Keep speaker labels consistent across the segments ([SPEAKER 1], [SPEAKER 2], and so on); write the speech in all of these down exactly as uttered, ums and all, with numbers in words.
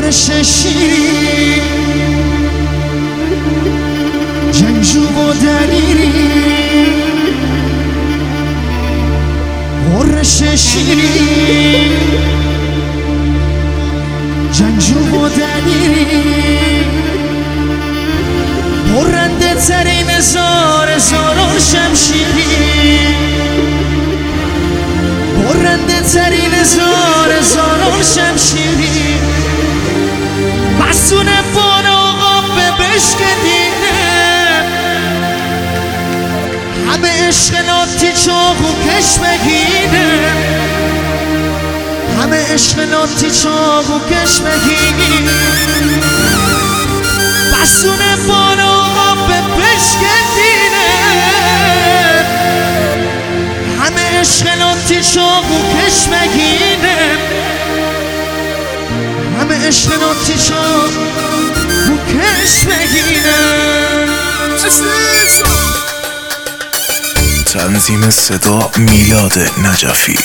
[SPEAKER 1] برش شیری جنگجو و دلیری برش شیری جنگجو و دلیری برنده ترین زار زاران شمشیری برنده ترین زار زاران شمشیری مسون بان آقا به بشکدینه همه عشق ناتی چاق و کش بگینه همه عشق ناتی چاق و کش بگینه مسون بان آقا به بشکدینه همه عشق ناتی چاق و کش بگینه همه عشق ناتی چاق و کش بگینه
[SPEAKER 2] تنظیم صدا میلاد نجفی،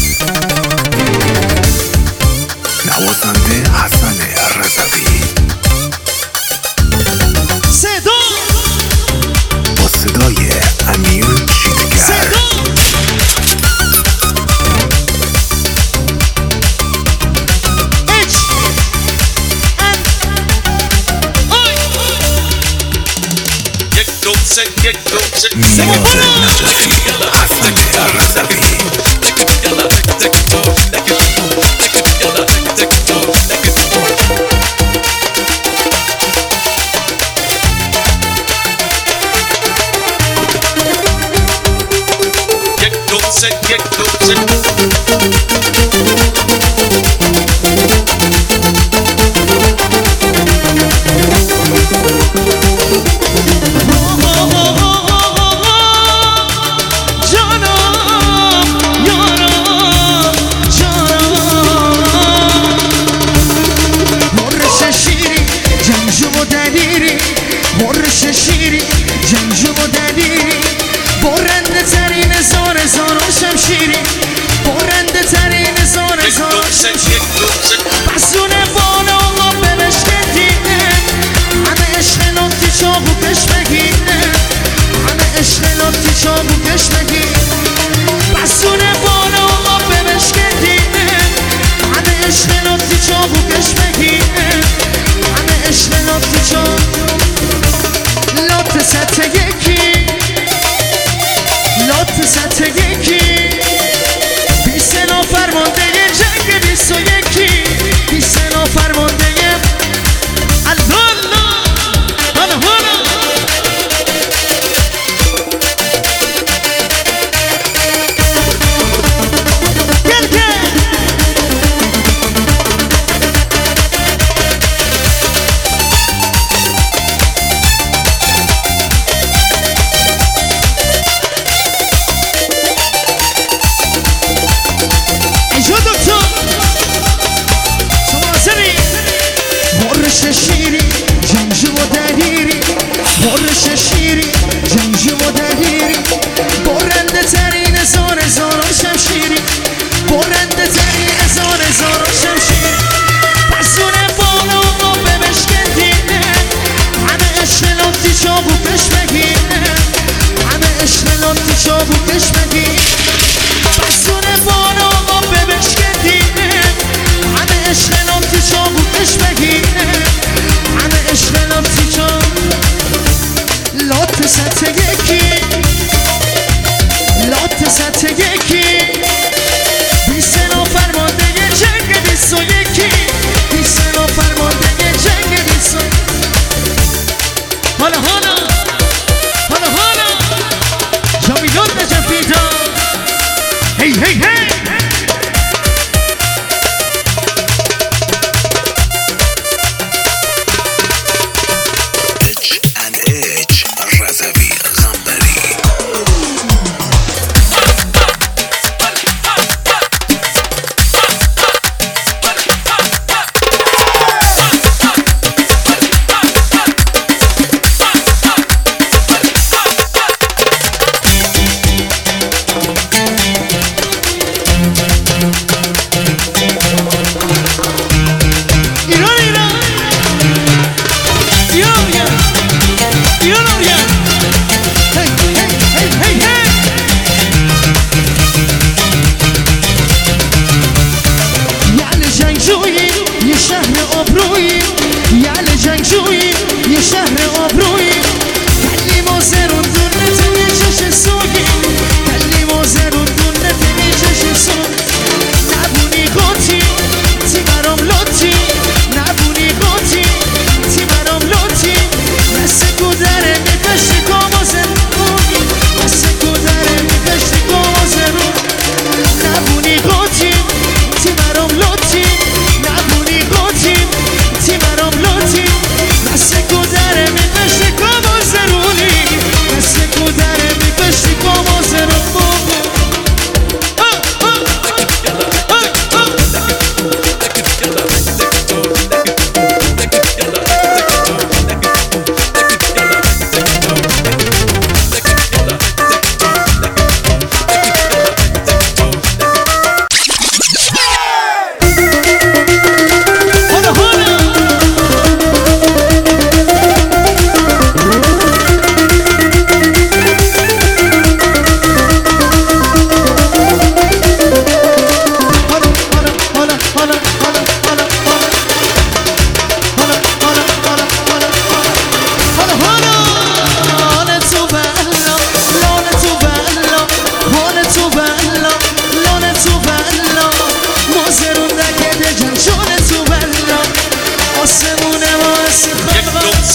[SPEAKER 2] نوازنده حسن رضوی.
[SPEAKER 1] صدا
[SPEAKER 2] با صدای امیر چیتگر.
[SPEAKER 1] صدا
[SPEAKER 2] میلاد نجفی، حسن رضوی.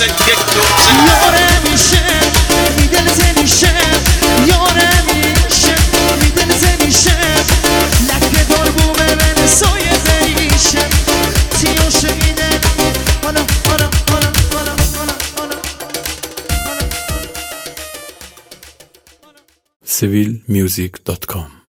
[SPEAKER 1] یاره میشه میدل زنیشه یاره میشه میدل زنیشه لکه دار بومه من سایه بریشه تیوشه میده حالا حالا حالا حالا حالا
[SPEAKER 3] سیویل میوزیک دات کام